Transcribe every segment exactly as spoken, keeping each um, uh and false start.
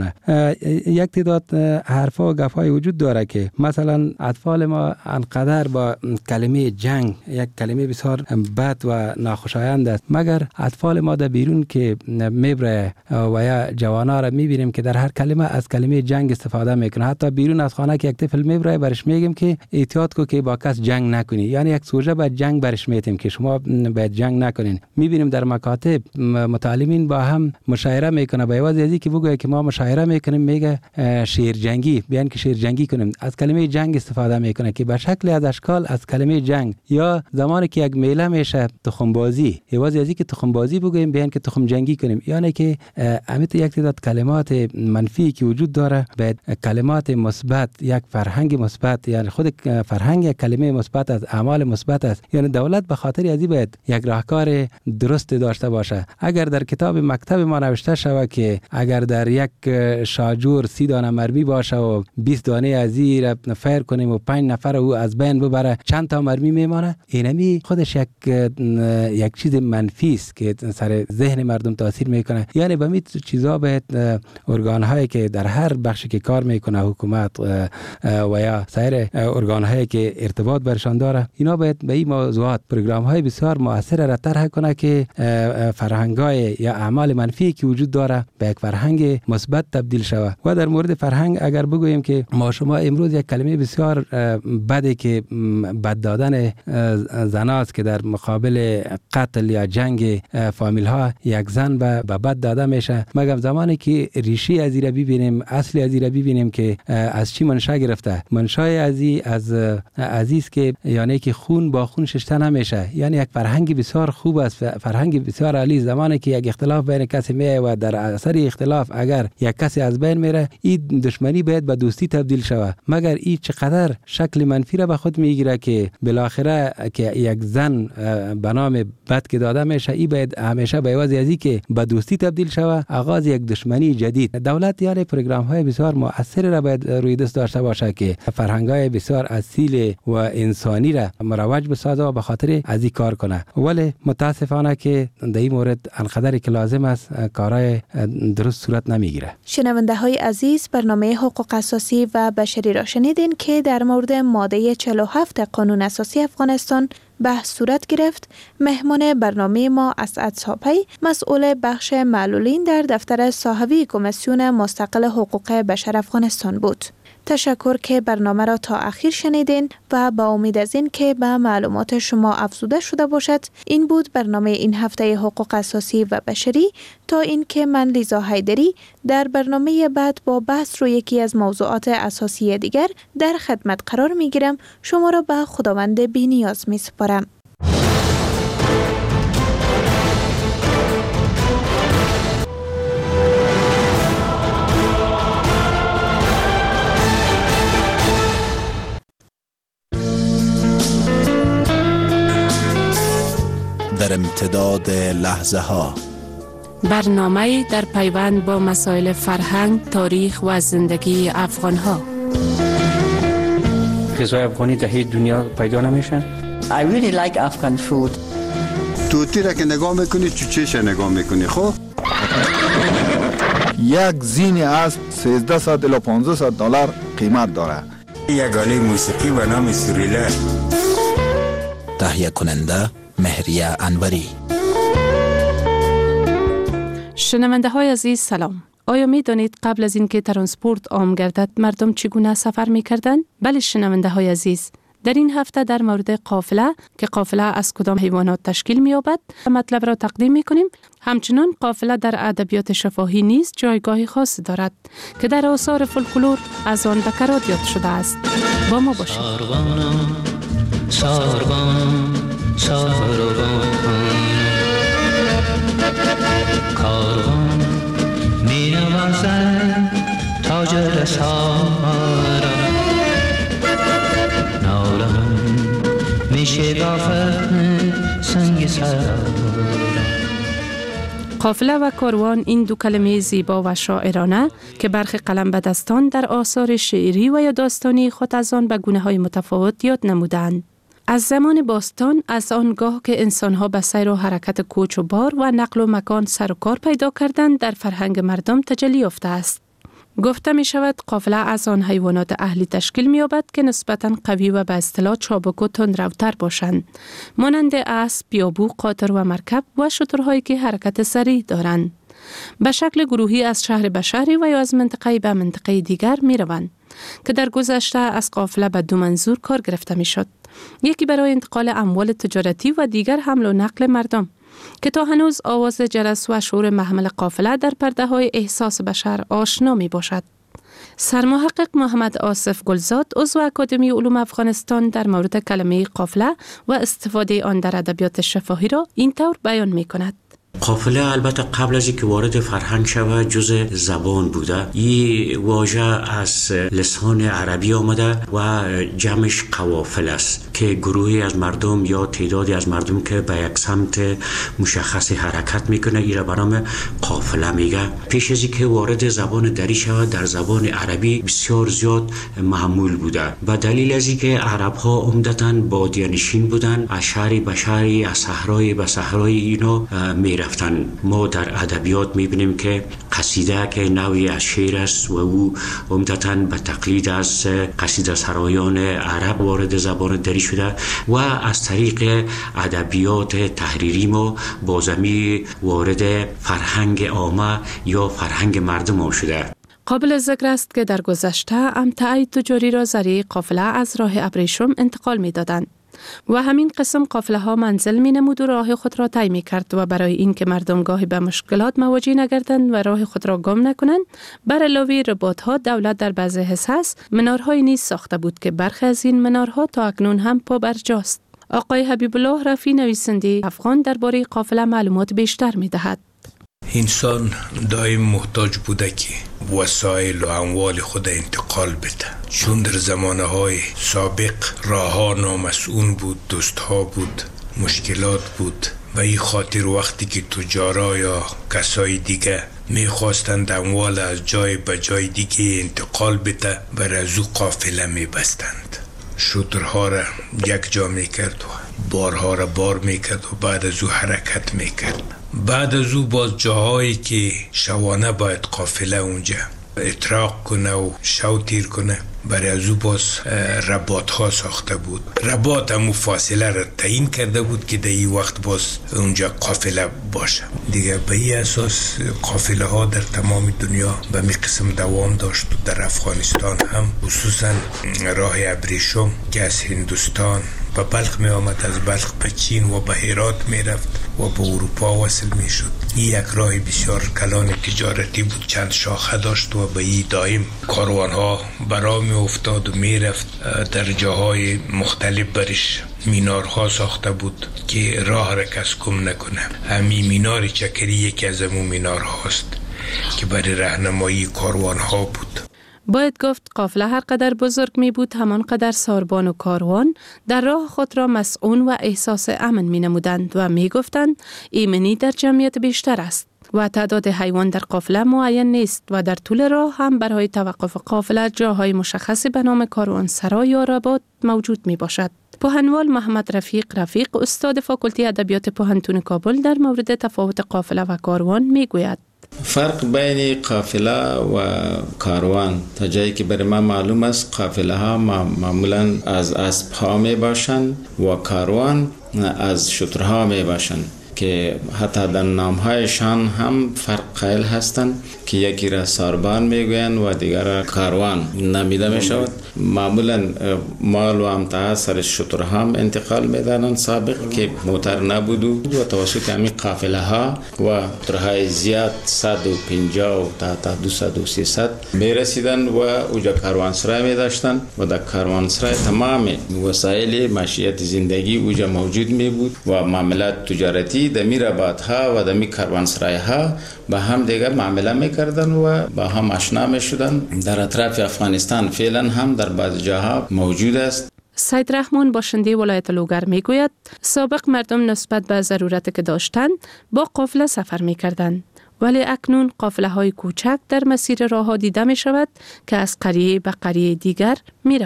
یک تعداد حرفا و گپ‌های وجود داره که مثلا اطفال ما انقدر با کلمه جنگ، یک کلمه بسیار بد و ناخوشایند است، مگر اطفال ما در بیرون که میبره و یا جوانا را میبینیم که در هر کلمه از کلمه جنگ استفاده میکنه. حتی بیرون از خانه که یک طفل میبره برش میگیم که احتیاط کو که با کس جنگ نکنی، یعنی یک سوژه با جنگ برش میتیم که شما باید جنگ نکنین. میبینیم در مکاتب متعلمین با هم مشاوره میکنه، با عوض ازی که بگه که ما مشاوره میکنیم میگه شیر جنگی، بیان که شیر جنگی کنیم، از کلمه جنگ استفاده میکنه که به شکل از اشکال از کلمه جنگ. یا زمانی که یک میله میشه تخم بازی، عوض ازی که تخم بازی بگیم بیان که تخم جنگی کنیم. یعنی که امیت یک تعداد کلمات منفی که وجود داره باید کلمات مثبت، یک فرهنگ مثبت، یعنی خود فرهنگ یک کلمه مثبت از اعمال مثبت است. یعنی دولت به خاطر ازی باید یک راهکار درست داشته باشه. اگر در کتاب مکتب ما نوشته شود که اگر در یک شاجور سی دانه مرمی باشه و بیست دانه از این فیر کنیم و پنج نفر او از بین ببره، چند تا مرمی میمانه؟ اینمی خودش یک یک چیز منفی است که سر ذهن مردم تاثیر میکنه. یعنی به می چیزا باید ارگان هایی که در هر بخشی که کار میکنه، حکومت و یا سایر ارگان هایی که ارتباط برشان داره، اینا باید به این موضوعات پروگرام های بسیار مؤثر را طرح کنه که فرهنگ های یا اعمال منفی که وجود داره به یک فرهنگ مثبت تبدیل شود. و در مورد فرهنگ اگر بگوییم که ما شما امروز یک کلمه بسیار بده که بد دادن زناست که در مقابل قتل یا جنگ فامیل ها یک زن به بد داده میشه، مگر زمانی که ریشه از این ببینیم، اصل از این ببینیم که از چی منشأ گرفته. منشأ از از عزیز که یعنی که خون با خون شسته نمیشه. یعنی یک فرهنگ بسیار خوب است، فرهنگ بسیار عالی. زمانی که یک اختلاف بین کسی میه و در اثر اختلاف اگر یک کسی از بین میره، این دشمنی باید به دوستی تبدیل شود. مگر این چقدر شکل منفی را به خود میگیره که بالاخره که یک زن به نام بد که داده میشه، این باید همیشه به عوض ازی که به دوستی تبدیل شود، آغاز یک دشمنی جدید. دولت یعنی پروگرام های بسیار مؤثر را باید روی دست داشته باشه که فرهنگ های بسیار اصیل و انسانی را مروج بسازه و به خاطر از این کار کنه. ولی متاسفانه که در این مورد انقدری که لازم است کارهای درست صورت نمیگیره. شنونده های عزیز، برنامه حقوق اساسی و بشری را شنیدین که در مورد ماده چهل و هفت قانون اساسی افغانستان بحث صورت گرفت. مهمان برنامه ما اسعد صاپی، مسئول بخش معلولین در دفتر صاحبی کمیسیون مستقل حقوق بشر افغانستان بود. تشکر که برنامه را تا اخیر شنیدین و با امید از این که به معلومات شما افزوده شده باشد. این بود برنامه این هفته حقوق اساسی و بشری. تا این که من لیزا حیدری در برنامه بعد با بحث روی یکی از موضوعات اساسی دیگر در خدمت قرار می گیرم. شما را به خداوند بی نیاز می سپارم. در امتداد لحظه ها، برنامه در پیوند با مسائل فرهنگ، تاریخ و زندگی افغان ها. غذای افغانی در هیچ دنیا پیدا نمیشن. I really like Afghan food. توتی را که نگاه میکنی چوچهش نگاه میکنی. خب یک زین اسب سیزده صد الی پانزده صد دلار قیمت داره. یک آله موسیقی به نام سوریله. تهیه کننده مهریه انوری. شنونده های عزیز سلام. آیا می دانید قبل از اینکه ترانسپورت عام گردد مردم چگونه سفر می کردند؟ بله شنونده های عزیز، در این هفته در مورد قافله که قافله از کدام حیوانات تشکیل می یابد مطلب را تقدیم می کنیم. همچنان قافله در ادبیات شفاهی نیز جایگاه خاصی دارد که در آثار فولکلور از آن به کار یاد شده است. با ما باشید. ساربان ساربان کاروان می نوازد تاج سارا نالان می شکافد سنگ سرا. قافله و کاروان این دو کلمه زیبا و شاعرانه که برخی قلم به دستان در آثار شعری و یا داستانی خود از آن به گونه‌های متفاوت یاد نمودند. از زمان باستان از آنگاه که انسان‌ها به سیر و حرکت کوچ و بار و نقل و مکان سر و کار پیدا کردند در فرهنگ مردم تجلی یافته است. گفته می شود قافله از آن حیوانات اهلی تشکیل می یابد که نسبتاً قوی و به اصطلاح چابک و تندروتر باشند، مانند اسب، بیابو، قاطر و مرکب و شترهایی که حرکت سریع دارند. به شکل گروهی از شهر به شهری و یا از منطقه به منطقه دیگر می روند که در گذشته از قافله به دو منظور کار گرفته می شد. یکی برای انتقال اموال تجارتی و دیگر حمل و نقل مردم که تا هنوز آواز جرس و شور محمل قافله در پرده های احساس بشر آشنا می باشد. سرمحقق محمد آصف گلزاد عضو اکادمی علوم افغانستان در مورد کلمه قافله و استفاده آن در ادبیات شفاهی را این طور بیان می کند. قافله البته قبل از اینکه وارد فرهنگ شود جز زبان بوده. این واژه از لسان عربی آمده و جمعش قوافل است که گروهی از مردم یا تعدادی از مردم که به یک سمت مشخص حرکت میکنه این را به نام قافله میگه. پیش از اینکه وارد زبان دری شود در زبان عربی بسیار زیاد معمول بوده و دلیل از اینکه عرب ها عمدتاً بادیه نشین بودن، از شهری به شهری، از صحرای به صحرای اینا می رفتن. ما در ادبیات میبینیم که قصیده که نوعی از شعر است و او عمدتاً به تقلید از قصیده سرایان عرب وارد زبان دری شده و از طریق ادبیات تحریری ما بازمی وارد فرهنگ عامه یا فرهنگ مردم شده. قابل ذکر است که در گذشته امتعه تجاری را ذریعه قافله از راه ابریشم انتقال می دادند و همین قسم قافله ها منزل می نمود و راه خود را طی می کرد و برای این که مردم گاهی به مشکلات مواجه نگردند و راه خود را گم نکنند، بر علاوه رباط ها دولت در بعض حصص منارهای نیز ساخته بود که برخی از این منارها تا اکنون هم پابرجاست. آقای حبیب الله رفیع نویسنده افغان درباره قافله معلومات بیشتر می دهد. انسان دائم محتاج بوده که وسایل و اموال خود انتقال بده، چون در زمانه های سابق راه ها نامسئول بود، دوست ها بود، مشکلات بود و این خاطر وقتی که تجارا یا کسای دیگه میخواستند اموال از جای به جای دیگه انتقال بده بر از او قافله میبستند. شترها را یک جا میکرد و بارها را بار میکرد و بعد از او حرکت میکرد. بعد از او باز جاهایی که شوانه باید قافله اونجا اطراق کنه و شو تیر کنه برای از او باز رباط ها ساخته بود. رباط همو فاصله را تعیین کرده بود که در این وقت باز اونجا قافله باشه دیگه. به این اساس قافله ها در تمام دنیا به می قسم دوام داشت و در افغانستان هم خصوصا راه ابریشم که از هندوستان به بلخ می آمد، از بلخ به چین و به هرات می رفت و به اروپا وصل می شد. این یک راه بسیار کلان تجارتی بود، چند شاخه داشت و به این دائم کاروان ها برا می افتاد و می رفت. در جاهای مختلف برش مینارها ساخته بود که راه را کس گم نکنه. همین مینار چکری یکی از همون مینار هاست که برای راهنمایی کاروان ها بود. باید گفت قافله هر قدر بزرگ می بود همان قدر ساربان و کاروان در راه خود را مسئول و احساس امن می نمودند و می گفتند ایمنی در جمعیت بیشتر است و تعداد حیوان در قافله معین نیست و در طول راه هم برای توقف قافله جاهای مشخصی به نام کاروانسرا یا رباط موجود می باشد. پوهنوال محمد رفیق رفیق استاد فاکولته ادبیات پوهنتون کابل در مورد تفاوت قافله و کاروان می گوید. فرق بین قافله و کاروان تا جایی که برای ما معلوم است، قافله ها معمولا از اسب ها می باشند و کاروان از شترها می باشند که حتی در نام هایشان هم فرق قائل هستند که یکی را ساربان میگویند و دیگر را کاروان نامیده می شود. معمولا مال و امتعه سر شترها هم انتقال میدادند سابق که موتر نبود و توسط همین قافله ها و شترهای زیاد صد و پنجاه تا تا دویست و سیصد می رسیدند و اوجا کاروانسرای می داشتند و در کاروانسرای تمام وسایل معیشت زندگی اوجا موجود می بود و معاملات تجارتی دمی رباط ها و دمی کاروانسرای ها با هم دیگه معامله میکردن و با هم آشنا میشدن. در اطراف افغانستان فعلا هم در بعض جاها موجود است. سید رحمان باشنده ولایت لوگر میگوید سابق مردم نسبت به ضرورت که داشتند با قافله سفر میکردند، ولی اکنون قافله های کوچک در مسیر راه ها دیده می شود که از قریه به قریه دیگر می رود.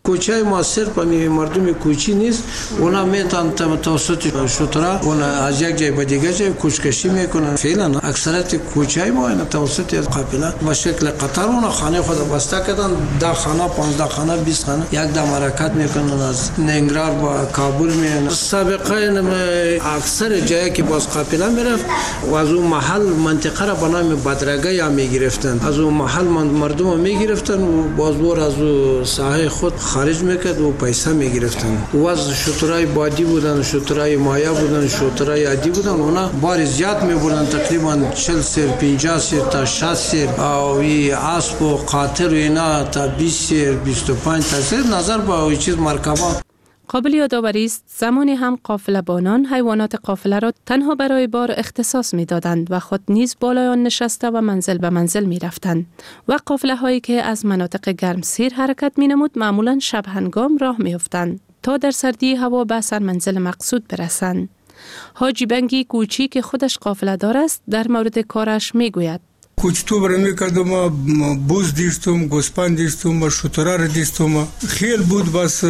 کوچه ما صرف می مردم کوچی نیست، اونا میتونن توسط شترا اونا از یک جای به دیگه جای کوچکشی میکنن. فعلا اکثریت کوچه ما اینا توسط قافله به شکل قطار اونا خانه خود بسته کردن. ده خانه، پانزده خانه، بیست خانه یک دم حرکت میکنن از ننگرهار با کابل میان. سابقه اکثر جایی که باز قافله میرفت و از اون محل منطقه را به نام بدرگه یا میگرفتن، از اون محل مردم رو میگرفتن و باز بور از اون ساحه خود خارج میکرد و پیسه میگرفتن. و از شترای بادی بودن، شترای مایا بودن، شترای عادی بودن، اونا بار زیاد میبردن، تقریبا چهل سیر، پنجاه سیر تا شصت سیر، او ای اسب و قاطر و اینا تا بیست سیر، بیست و پنج تا سیر. نظر با این چیز مرکبا قابل یادآوری است زمانی هم قافله بانان حیوانات قافله را تنها برای بار اختصاص می دادند و خود نیز بالای آن نشسته و منزل به منزل می رفتند و قافله هایی که از مناطق گرمسیر حرکت می نمود معمولا شب هنگام راه می افتند تا در سردی هوا به سر منزل مقصود برسند. حاجی بنگی کوچی که خودش قافله دار است در مورد کارش می گوید: کوچتو برمی کردم، بوز دیستم، گوسپند دیستم و شترار دیستم. خیل بود، بس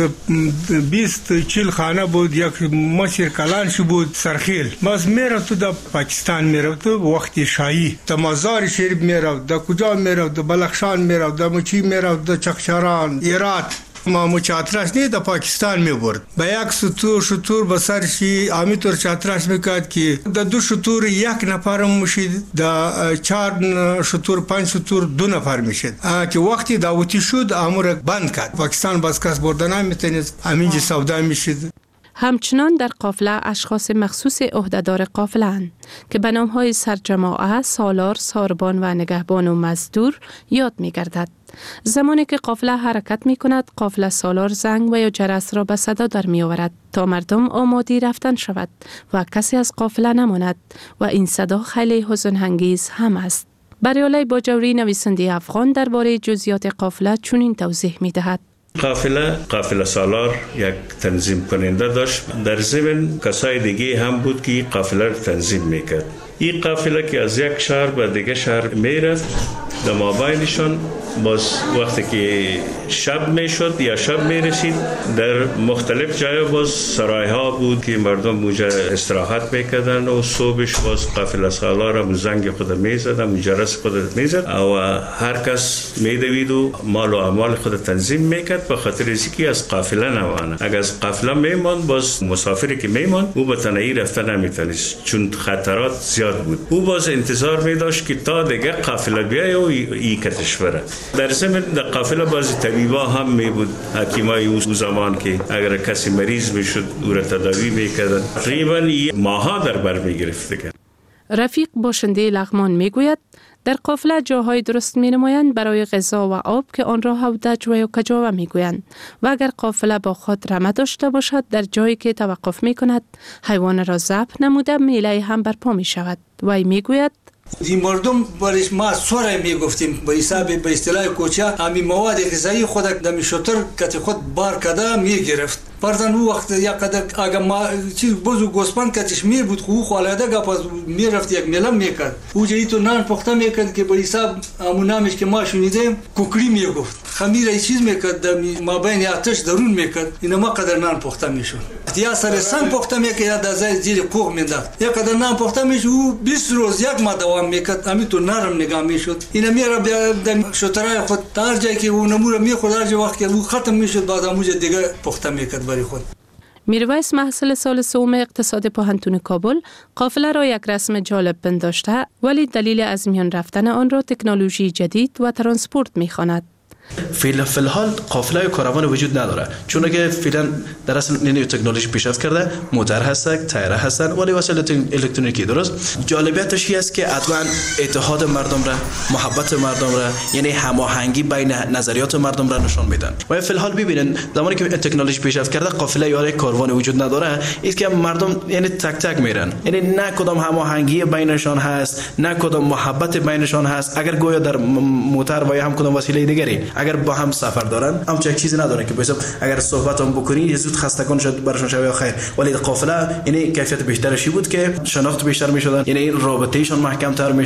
بیست چیل خانه بود، یک مسیر کلانش بود سرخیل. بس میرفت در پاکستان، میرفت وقتی شاهی در مزار شریف میرفت، در کجا میرفت، در بلخشان میرفت، در مچی میرفت، در چخشاران، ایرات. ما مو چاتراش نه در پاکستان می برد. با یک شتور شتور بسرشی آمیتور چاتراش میکرد که در دو شتور یک نفر میشید، در چهار شتور پنج شتور دو نفر میشید. که وقتی داوتی شد امور بند کرد. پاکستان بس کس بردن نمیتونید، همینجا سودا میشید. همچنان در قافله اشخاص مخصوص عهدهدار قافله اند که به نام‌های سرجماعه، سالار، ساربان و نگهبان و مزدور یاد می‌گردد. زمانی که قافله حرکت می‌کند، قافله سالار زنگ و یا جرس را به صدا در می‌آورد تا مردم آماده رفتن شود و کسی از قافله نماند و این صدا خیلی حزن انگیز هم است. بریالای باجوری نویسنده افغان درباره جزئیات قافله چنین توضیح می‌دهد: قافله قافله سالار یک تنظیم کننده داشت. در ضمن کسای دیگه هم بود که قافله را تنظیم میکرد. این قافله که از یک شهر به دیگه شهر میرفت، در مابینشان باز وقتی که شب میشد یا شب میرسید، در مختلف جای باز سرای ها بود که مردم موجه استراحت میکردن و صبحش باز قافله سالار هم زنگ خود میزد، هم جرس خود میزد و هر کس میدوید و مال و اموال خود تنظیم میکرد به خاطر اینکه از قافله نمانه. اگر از قافله میماند، باز مسافری که میماند او به تنهایی رفتن نمیتونست، چون خطرات زیاد بود. او باز انتظار میداشت که تا دیگه قافله بیای و ای کتش بره. در ضمن در قافله بعضی طبیبا هم می بود، حکیمای او زمان که اگر کسی مریض میشد او را تداوی میکردن. تقریبا ماها در بر میگرفت. رفیق باشنده لغمان میگوید در قافله جاهای درست می نمایند برای غذا و آب که آن را هودج و یا کجاوه می گویند و اگر قافله با خود رمه داشته باشد، در جایی که توقف می کند حیوان را ذبح نموده میله هم برپا می شود. وی می گوید: این مردم برش ما سوره میگفتیم به حساب به اصطلاح کوچه همین مواد غذایی خود دمی شتر کت خود بار کده میگرفت. پردن او وقت یک قدر اگه ما چیز بزو گوسپند کتش می بود خو خالاده گپ میرفت یک ملم میکرد. او جایی تو نان پخته میکرد که به حساب همون نامش که ما شنیدیم کوکری میگفت. خمیر ای چیز میکرد دمی ما بین آتش درون میکرد. اینا ما قدر نان پخته میشد. یا سر سنگ پخته میکرد یا دزای زیر کوه مینداخت. یک قدر نان پخته میشد او بیست روز یک ما دوام میکرد. همین تو نرم نگاه میشد. اینا میره به شترای خود هر جایی که اون نمور میخورد، هر وقت که او ختم میشد بعد همونجا دیگه پخته میکرد برای خود. میرویس محصل سال سوم اقتصاد پوهنتون کابل قافله را یک رسم جالب پنداشته، ولی دلیل از میان رفتن آن را تکنولوژی جدید و ترانسپورت میخواند. فعلا فی الحال قافله و کاروان وجود نداره، چون که فعلا در اصل نیو تکنولوژی پیشرفت کرده، موتور هست، تایر هستن، ولی وسایل الکترونیکی. درست جالبیتش این است که حتما اتحاد مردم را، محبت مردم را، یعنی هماهنگی بین نظریات مردم را نشان میدن. و فی الحال ببینن زمانی که تکنولوژی پیشرفت کرده قافله یا کاروان وجود نداره، است که مردم یعنی تک تک میرن، یعنی نه کدام هماهنگی بینشان هست، نه کدام محبت بینشان هست. اگر گویا در موتور و یا هم کدام وسیله دیگری اگر با هم سفر دارن، هم چه چیزی نداره که بسیار اگر صحبت هم بکنی زود خستگان شد برشون شوی خیر. ولی قافله یعنی کیفیت بیشترشی بود که شناخت بیشتر میشدن، یعنی رابطه‌شون محکم تر میشد.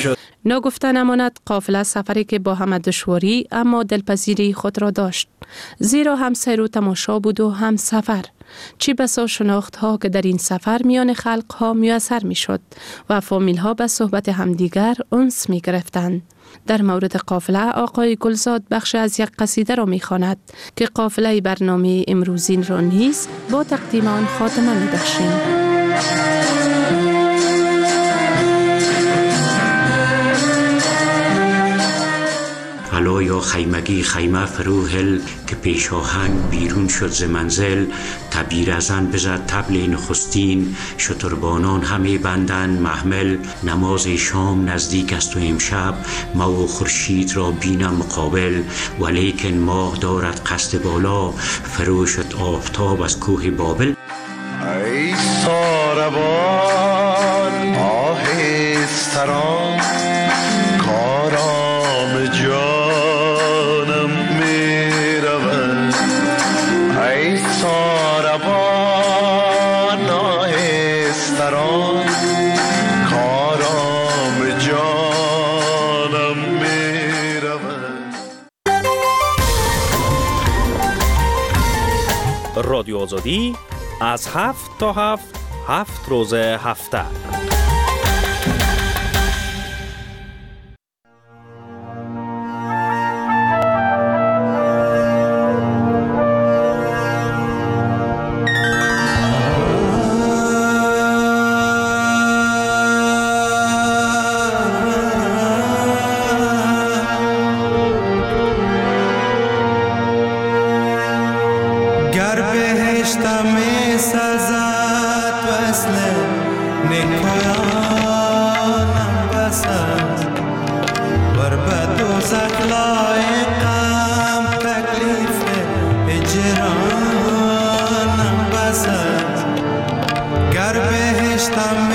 ناگفته نماند قافله سفری که با همه دشواری اما دلپذیری خود را داشت. زیرا هم سیر و تماشا بود و هم سفر. چی بسا شناخت ها که در این سفر میان خلق ها میسر می شد و فامیل ها به صحبت همدیگر انس می گرفتند. در مورد قافله آقای گلزاد بخش از یک قصیده را می خواند که قافله برنامه امروزین را نیز با تقدیم آن خاتمه می بخشیم. حالا یا خیمگی خیمه فروهل که پیش آهنگ بیرون شد ز منزل، تبیر ازن بزد طبل نخستین، شتربانان همه بندن محمل. نماز شام نزدیک است و امشب، ما و خورشید را بینم مقابل. ولیکن ماه دارد قصد بالا، فرو شد آفتاب از کوه بابل. ای ساربان آهستران کارام جانم می رود. ای ساربان آهستران کارام جانم می رود. رادیو آزادی از هفت تا هفت هفت روز هفته. Ger behishtam